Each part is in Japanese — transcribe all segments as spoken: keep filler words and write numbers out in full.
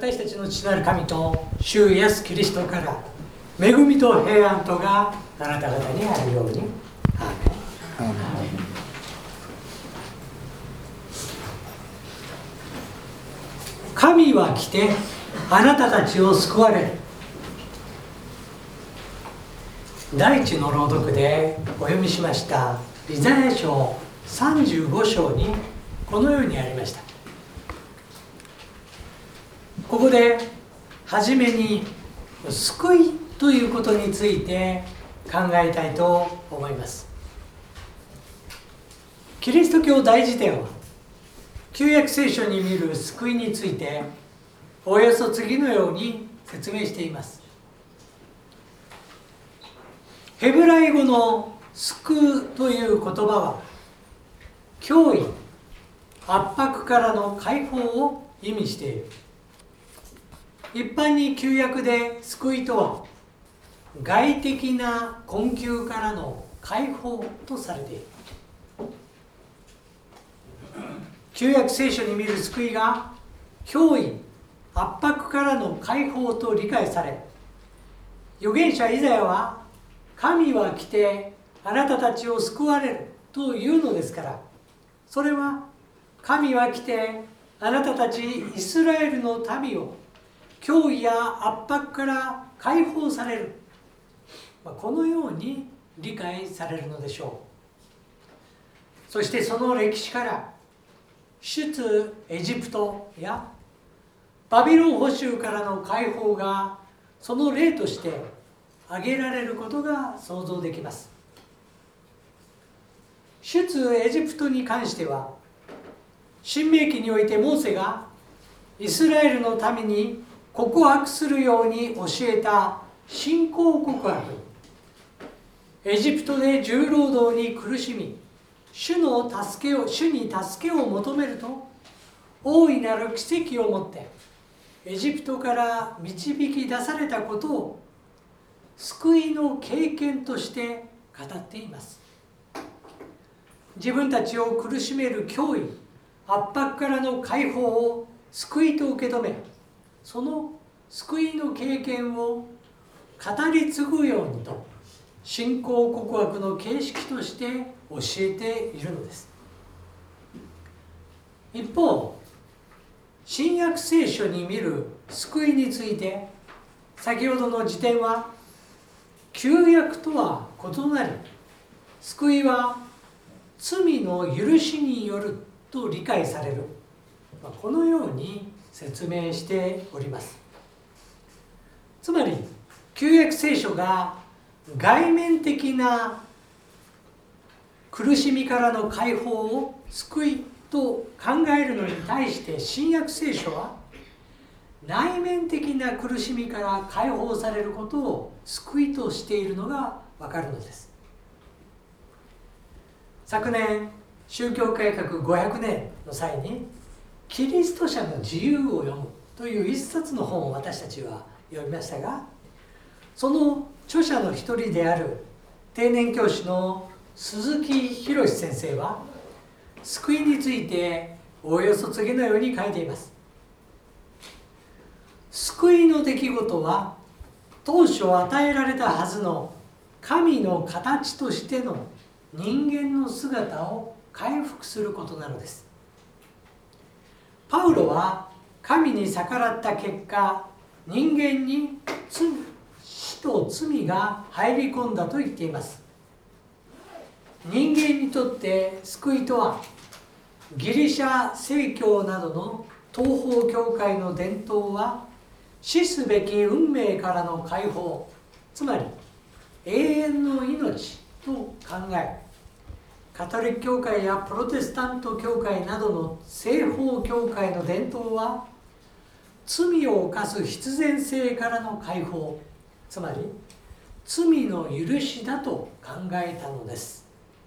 私たちの父なる神と主イエスキリストから恵みと平安とがあなた方にあるように。アーメン。アーメン。神は来てあなたたちを救われる。第一の朗読でお読みしましたイザヤ書さんじゅうご章にこのようにありました。ここで初めに救いということについて考えたいと思います。キリスト教大辞典は旧約聖書に見る救いについておおよそ次のように説明しています。ヘブライ語の救うという言葉は脅威、圧迫からの解放を意味している。一般に旧約で救いとは外的な困窮からの解放とされている。旧約聖書に見る救いが脅威、圧迫からの解放と理解され、預言者イザヤは神は来てあなたたちを救われるというのですから、それは神は来てあなたたちイスラエルの民を脅威や圧迫から解放される、このように理解されるのでしょう。そしてその歴史から出エジプトやバビロン捕囚からの解放がその例として挙げられることが想像できます。出エジプトに関しては申命記においてモーセがイスラエルの民に告白するように教えた信仰告白、エジプトで重労働に苦しみ主の助けを主に助けを求めると大いなる奇跡をもってエジプトから導き出されたことを救いの経験として語っています。自分たちを苦しめる脅威、圧迫からの解放を救いと受け止め、その救いの経験を語り継ぐようにと信仰告白の形式として教えているのです。一方、新約聖書に見る救いについて先ほどの辞典は旧約とは異なり、救いは罪の許しによると理解される、このように説明しております。つまり旧約聖書が外面的な苦しみからの解放を救いと考えるのに対して新約聖書は内面的な苦しみから解放されることを救いとしているのがわかるのです。昨年宗教改革ごひゃくねんの際にキリスト者の自由を読むという一冊の本を私たちは読みましたが、その著者の一人である定年教師の鈴木博先生は救いについておおよそ次のように書いています。救いの出来事は当初与えられたはずの神の形としての人間の姿を回復することなのです。パウロは神に逆らった結果、人間に罪、死と罪が入り込んだと言っています。人間にとって救いとはギリシャ正教などの東方教会の伝統は死すべき運命からの解放、つまり永遠の命と考え、カトリック教会やプロテスタント教会などの西方教会の伝統は罪を犯す必然性からの解放、つまり罪の許しだと考えたのです。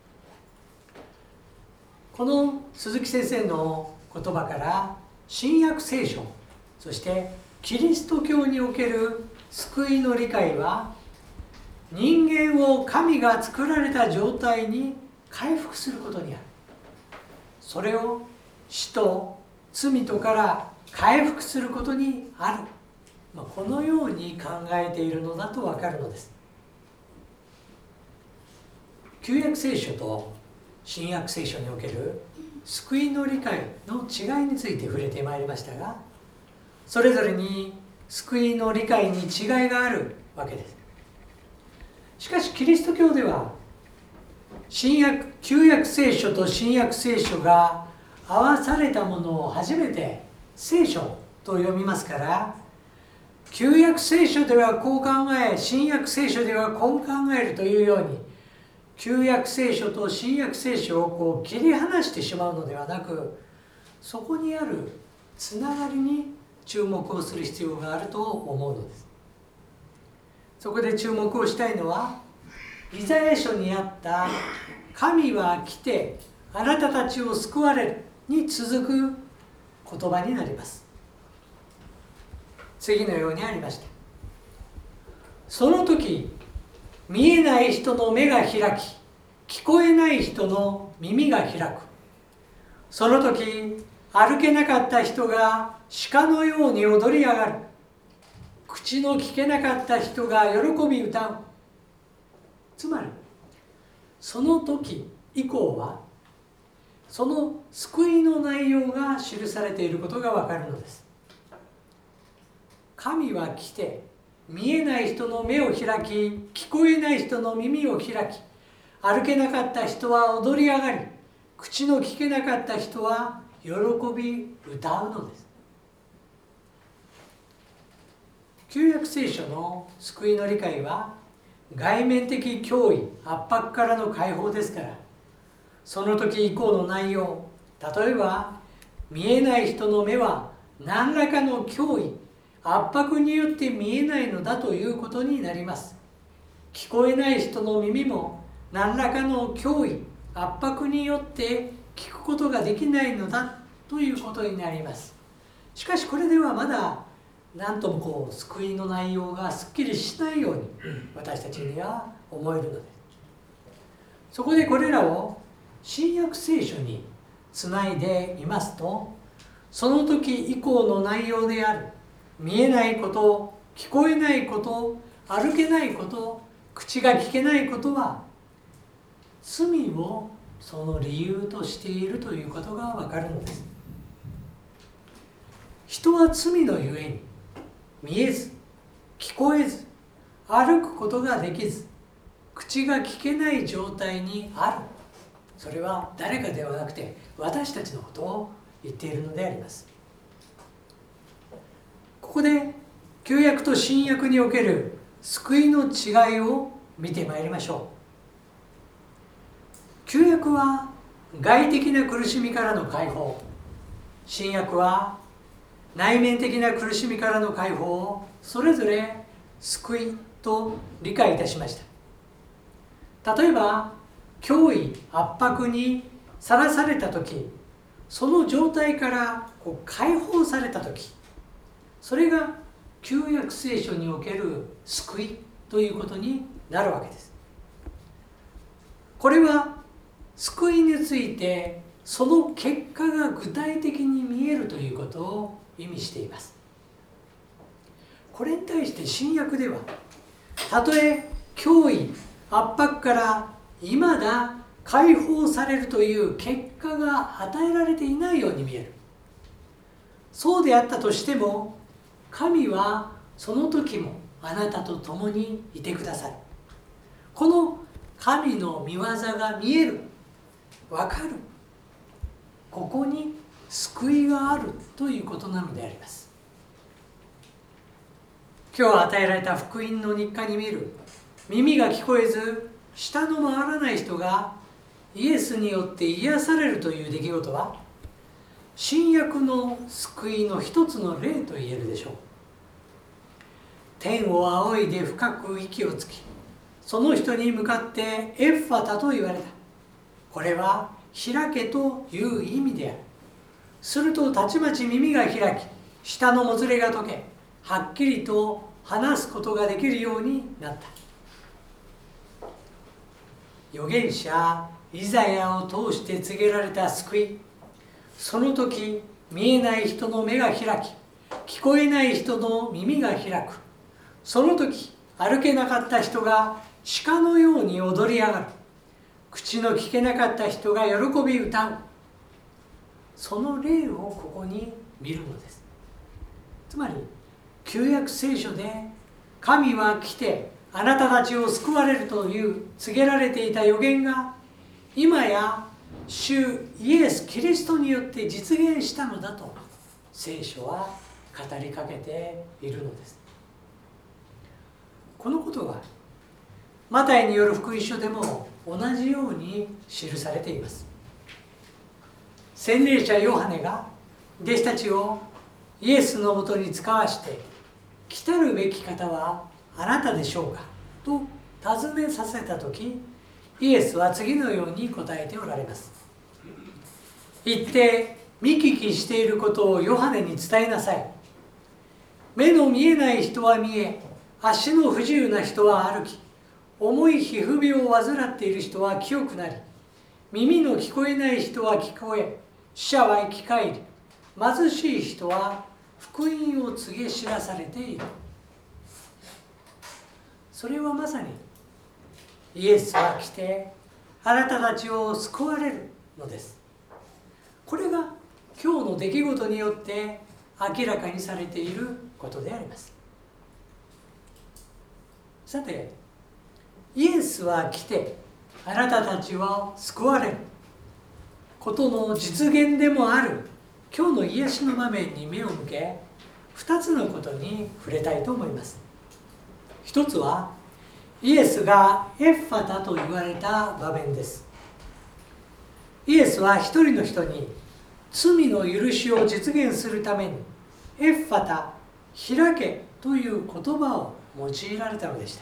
この鈴木先生の言葉から新約聖書、そしてキリスト教における救いの理解は人間を神が作られた状態に回復することにある。それを死と罪とから回復することにある、まあ、このように考えているのだと分かるのです。旧約聖書と新約聖書における救いの理解の違いについて触れてまいりましたが、それぞれに救いの理解に違いがあるわけです。しかしキリスト教では新約旧約聖書と新約聖書が合わされたものを初めて聖書と読みますから、旧約聖書ではこう考え、新約聖書ではこう考えるというように、旧約聖書と新約聖書をこう切り離してしまうのではなく、そこにあるつながりに注目をする必要があると思うのです。そこで注目をしたいのは、イザヤ書にあった神は来てあなたたちを救われるに続く言葉になります。次のようにありました。その時、見えない人の目が開き、聞こえない人の耳が開く。その時、歩けなかった人が鹿のように踊り上がる。口の聞けなかった人が喜び歌う。つまり、その時以降は、その救いの内容が記されていることがわかるのです。神は来て、見えない人の目を開き、聞こえない人の耳を開き、歩けなかった人は踊り上がり、口の聞けなかった人は喜び歌うのです。旧約聖書の救いの理解は、外面的脅威、圧迫からの解放ですから、その時以降の内容、例えば、見えない人の目は何らかの脅威、圧迫によって見えないのだということになります。聞こえない人の耳も何らかの脅威、圧迫によって聞くことができないのだということになります。しかしこれではまだ何ともこう救いの内容がすっきりしないように私たちには思えるのです。そこでこれらを新約聖書につないでいますと、その時以降の内容である見えないこと、聞こえないこと、歩けないこと、口が聞けないことは罪をその理由としているということがわかるのです。人は罪のゆえに見えず、聞こえず、歩くことができず、口が聞けない状態にある。それは誰かではなくて私たちのことを言っているのであります。ここで旧約と新約における救いの違いを見てまいりましょう。旧約は外的な苦しみからの解放、新約は内面的な苦しみからの解放をそれぞれ救いと理解いたしました。例えば脅威、圧迫にさらされた時、その状態からこう解放された時、それが旧約聖書における救いということになるわけです。これは救いについてその結果が具体的に見えるということを意味しています。これに対して新約では、たとえ脅威、圧迫から未だ解放されるという結果が与えられていないように見える。そうであったとしても、神はその時もあなたと共にいてくださる。この神の御業が見える、わかる。ここに救いがあるということなのであります。今日与えられた福音の日課に見る、耳が聞こえず舌の回らない人がイエスによって癒されるという出来事は、新約の救いの一つの例と言えるでしょう。天を仰いで深く息をつき、その人に向かってエッファタと言われた。これは開けという意味である。するとたちまち耳が開き、舌のもつれが解け、はっきりと話すことができるようになった。預言者イザヤを通して告げられた救い、その時見えない人の目が開き、聞こえない人の耳が開く。その時、歩けなかった人が鹿のように踊り上がる。口の聞けなかった人が喜び歌う。その例をここに見るのです。つまり、旧約聖書で神は来てあなたたちを救われるという告げられていた予言が、今や主イエス・キリストによって実現したのだと聖書は語りかけているのです。このことはマタイによる福音書でも同じように記されています。洗礼者ヨハネが弟子たちをイエスのもとに使わして、来たるべき方はあなたでしょうかと尋ねさせたとき、イエスは次のように答えておられます。行って見聞きしていることをヨハネに伝えなさい。目の見えない人は見え、足の不自由な人は歩き、重い皮膚病を患っている人は清くなり、耳の聞こえない人は聞こえ、死者は生き返り、貧しい人は福音を告げ知らされている。それはまさにイエスは来てあなたたちを救われるのです。これが今日の出来事によって明らかにされていることであります。さて、イエスは来てあなたたちを救われることの実現でもある今日の癒しの場面に目を向け、二つのことに触れたいと思います。一つはイエスがエッファタと言われた場面です。イエスは一人の人に罪の許しを実現するためにエッファタ、開けという言葉を用いられたのでした。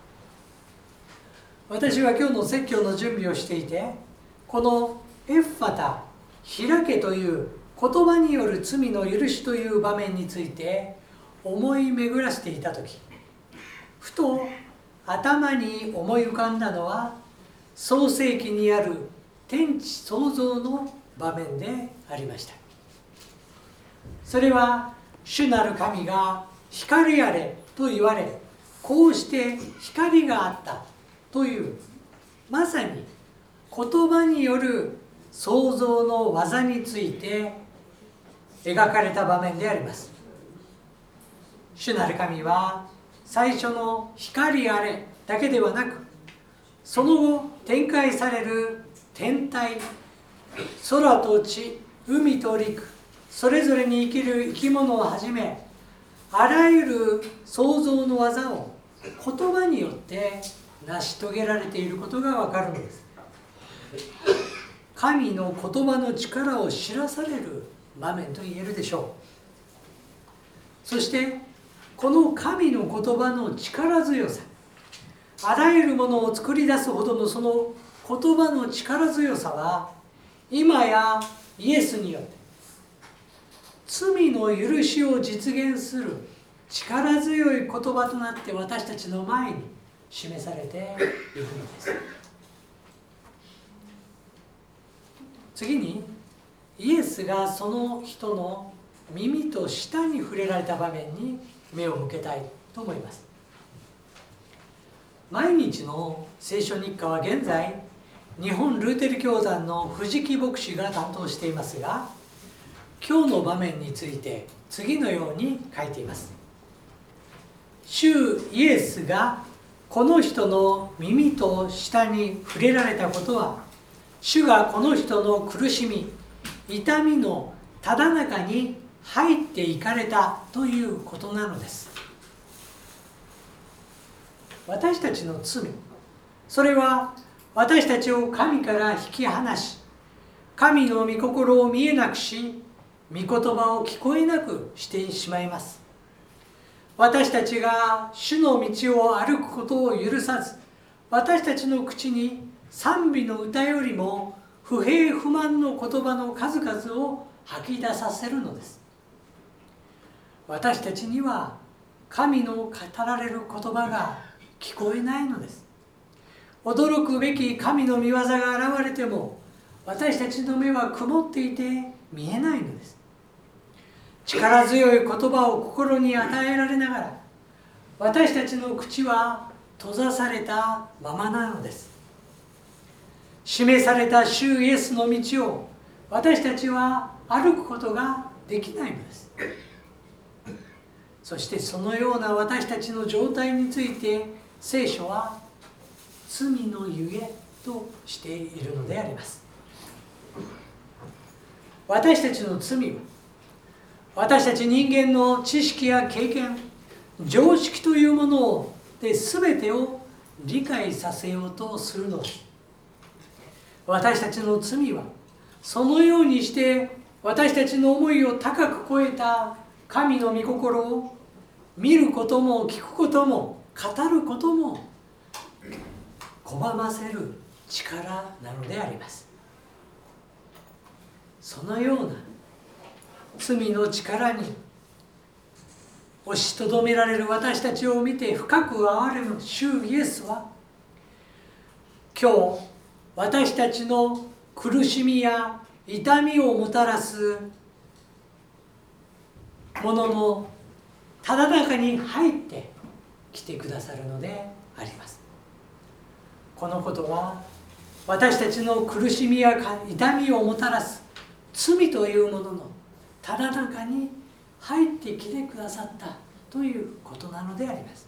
私は今日の説教の準備をしていて、このエッファタ、開けという言葉による罪の許しという場面について思い巡らせていたとき、ふと頭に思い浮かんだのは創世記にある天地創造の場面でありました。それは主なる神が光あれと言われ、こうして光があったという、まさに言葉による創造の技について描かれた場面であります。主なる神は最初の光あれだけではなく、その後展開される天体、空と地、海と陸、それぞれに生きる生き物をはじめ、あらゆる創造の技を言葉によって成し遂げられていることがわかるのです。神の言葉の力を知らされる場面と言えるでしょう。そしてこの神の言葉の力強さ、あらゆるものを作り出すほどのその言葉の力強さは、今やイエスによって罪の許しを実現する力強い言葉となって私たちの前に示されているのです。次に、イエスがその人の耳と舌に触れられた場面に目を向けたいと思います。毎日の聖書日課は現在、日本ルーテル教団の藤木牧師が担当していますが、今日の場面について次のように書いています。主イエスがこの人の耳と舌に触れられたことは、主がこの人の苦しみ、痛みのただ中に入っていかれたということなのです。私たちの罪、それは私たちを神から引き離し、神の御心を見えなくし、御言葉を聞こえなくしてしまいます。私たちが主の道を歩くことを許さず、私たちの口に賛美の歌よりも不平不満の言葉の数々を吐き出させるのです。私たちには神の語られる言葉が聞こえないのです。驚くべき神の御業が現れても、私たちの目は曇っていて見えないのです。 力強い言葉を心に与えられながら、私たちの口は閉ざされたままなのです。示された主イエスの道を私たちは歩くことができないのです。そしてそのような私たちの状態について聖書は罪のゆえとしているのであります。私たちの罪は、私たち人間の知識や経験、常識というもので全てを理解させようとするのです。私たちの罪はそのようにして私たちの思いを高く超えた神の御心を見ることも聞くことも語ることも拒ませる力なのであります。そのような罪の力に押しとどめられる私たちを見て深く憐れむ主イエスは、今日私たちの苦しみや痛みをもたらすもののただ中に入ってきてくださるのであります。このことは私たちの苦しみや痛みをもたらす罪というもののただ中に入ってきてくださったということなのであります。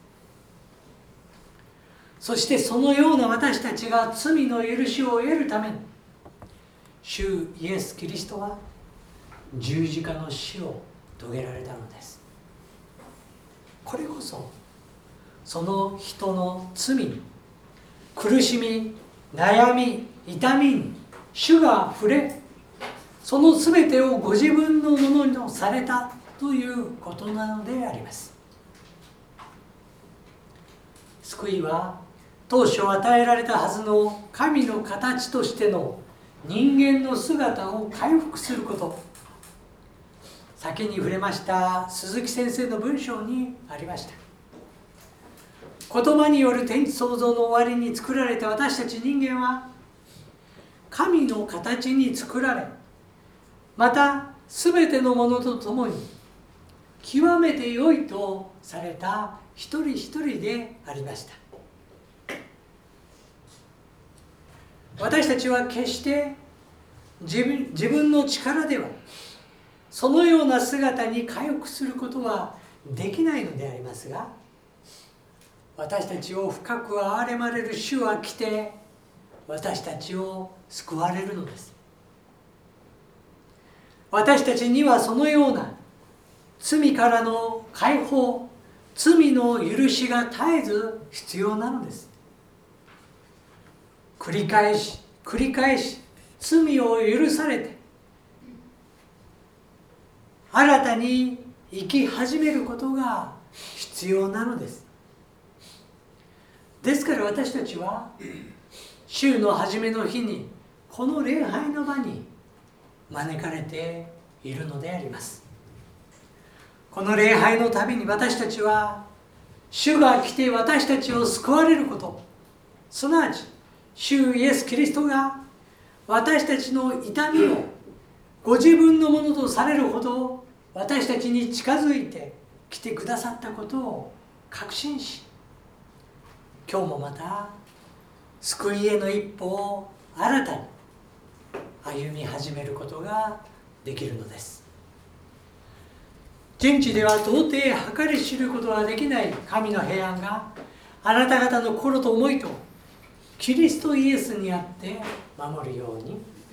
そしてそのような私たちが罪の許しを得るために、主イエス・キリストは十字架の死を遂げられたのです。これこそその人の罪に、苦しみ、悩み、痛みに主が触れ、その全てをご自分のものにされたということなのであります。救いは当初与えられたはずの神の形としての人間の姿を回復すること、先に触れました鈴木先生の文章にありました。言葉による天地創造の終わりに作られた私たち人間は神の形に作られ、また全てのものとともに極めて良いとされた一人一人でありました。私たちは決して自分、自分の力ではそのような姿に回復することはできないのでありますが、私たちを深く憐れまれる主は来て私たちを救われるのです。私たちにはそのような罪からの解放、罪の許しが絶えず必要なのです。繰り返し繰り返し罪を許されて新たに生き始めることが必要なのです。ですから私たちは週の初めの日にこの礼拝の場に招かれているのであります。この礼拝のたびに私たちは主が来て私たちを救われること、すなわち主イエス・キリストが私たちの痛みをご自分のものとされるほど私たちに近づいてきてくださったことを確信し、今日もまた救いへの一歩を新たに歩み始めることができるのです。人知では到底計り知ることができない神の平安があなた方の心と思いとキリストイエスにあって守るように。